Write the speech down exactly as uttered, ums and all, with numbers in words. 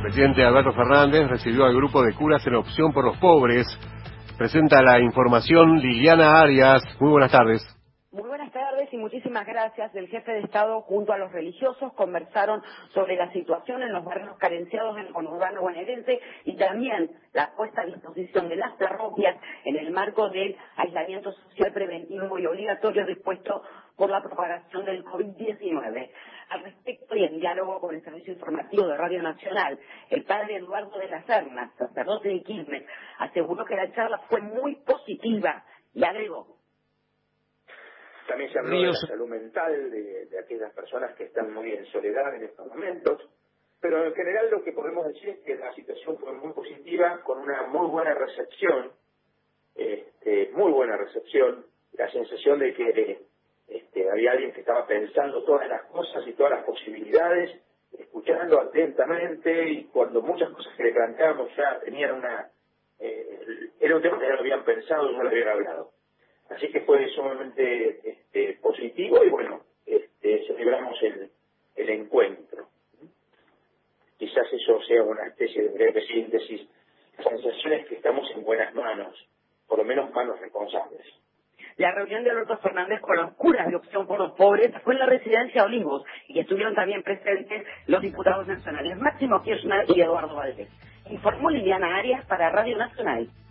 presidente Alberto Fernández recibió al grupo de curas en Opción por los Pobres. Presenta la información Liliana Arias. Muy buenas tardes. Muy buenas tardes y muchísimas gracias. El jefe de Estado junto a los religiosos conversaron sobre la situación en los barrios carenciados en el conurbano bonaerense y también la puesta a disposición de las parroquias en el marco del aislamiento social preventivo y obligatorio dispuesto por la propagación del COVID diecinueve. Al respecto y en diálogo con el Servicio Informativo de Radio Nacional, el padre Eduardo de las Armas, sacerdote de Quilmes, aseguró que la charla fue muy positiva y agregó: también se habló de la salud mental de, de aquellas personas que están muy en soledad en estos momentos, pero en general lo que podemos decir es que la situación fue muy positiva, con una muy buena recepción, este, muy buena recepción, la sensación de que este, había alguien que estaba pensando todas las cosas y todas las posibilidades, escuchando atentamente, y cuando muchas cosas que le planteábamos ya tenían una... Eh, era un tema que ya lo habían pensado, ya lo habían hablado. Así que fue sumamente este, positivo y bueno, este, celebramos el, el encuentro. Quizás eso sea una especie de breve síntesis. La sensación es que estamos en buenas manos, por lo menos manos responsables. La reunión de Alberto Fernández con los curas de Opción por los Pobres fue en la residencia Olivos y estuvieron también presentes los diputados nacionales Máximo Kirchner y Eduardo Valdés. Informó Liliana Arias para Radio Nacional.